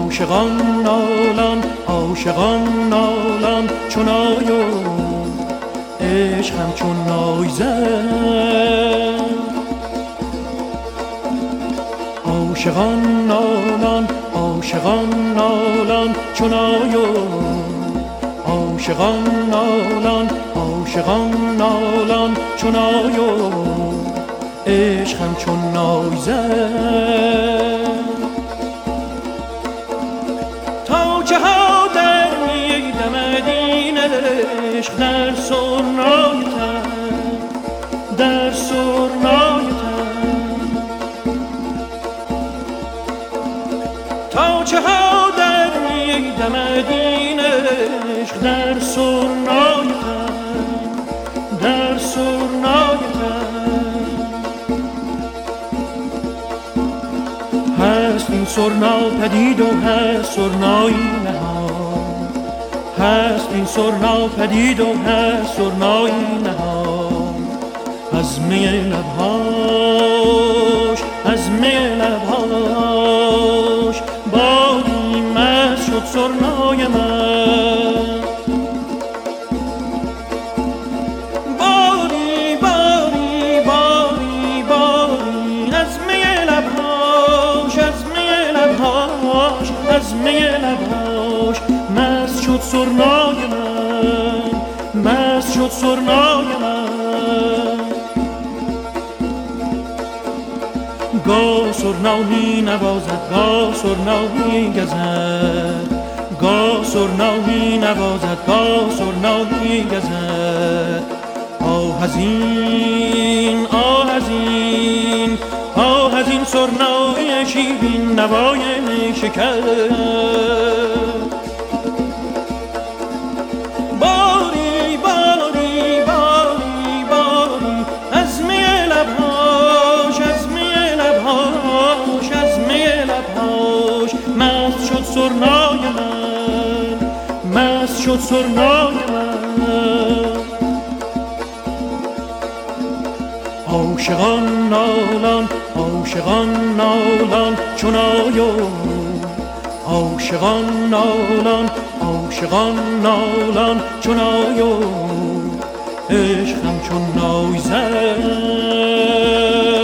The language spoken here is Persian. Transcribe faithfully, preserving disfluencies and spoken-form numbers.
عاشقان نالان عاشقان نالان چون آیو عشق همچون نای زد. عاشقان نالان عاشقان نالان چون آیو عاشقان نالان عاشقان نالان چون آیو عشق همچون نای زد. تا چه ها در میدمدین عشق در سرنای تن در سرنای تن. تا چه ها در میدمدین عشق در سرنای تن در سرنای تن. هست این سرنا پدید و هست سرنایی نهان. هست این سرنا پدید و هست سرنایی نهان. از می لبهاش از می لبهاش بادی مست شد سرنای من. باری باری باری باری از می لبهاش از می لبهاش از می لبهاش مست شد سرنای من مست شد سرنای من. گاه سرنا می نوازد گاه سرنا می گزد گاه سرنا می نوازد گاه سرنا می گزد. آه از این آه از این آه از این سرنای شیرین نوای شکر. باری باری باری باری از می لبهاش از می لبهاش از می لبهاش مست شد سرنای من مست شد سرنای من. عاشقان نالان عاشقان نالان چون آیو عاشقان نالان عاشقان نالان چون آیو عشق همچون نای زد.